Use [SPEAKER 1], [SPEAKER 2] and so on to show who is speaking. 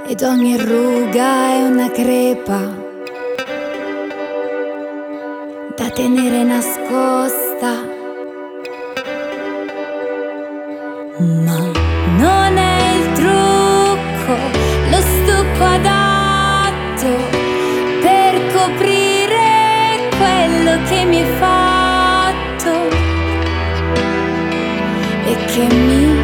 [SPEAKER 1] ed ogni ruga è una crepa da tenere nascosta. Ma non è il trucco, lo stucco adatto per coprire quello che mi hai fatto e che mi